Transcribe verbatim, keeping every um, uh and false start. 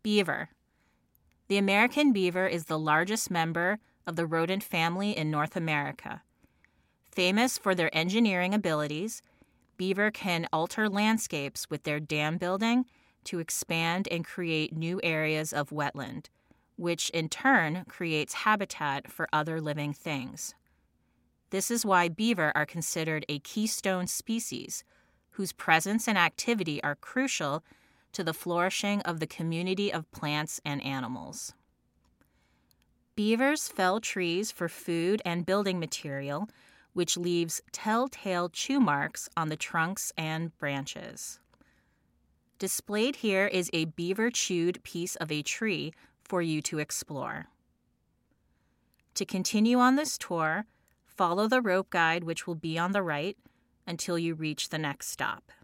Beaver. The American beaver is the largest member of the rodent family in North America. Famous for their engineering abilities, beaver can alter landscapes with their dam building to expand and create new areas of wetland, which in turn creates habitat for other living things. This is why beaver are considered a keystone species, whose presence and activity are crucial to the flourishing of the community of plants and animals. Beavers fell trees for food and building material, which leaves telltale chew marks on the trunks and branches. Displayed here is a beaver-chewed piece of a tree for you to explore. To continue on this tour, follow the rope guide which will be on the right until you reach the next stop.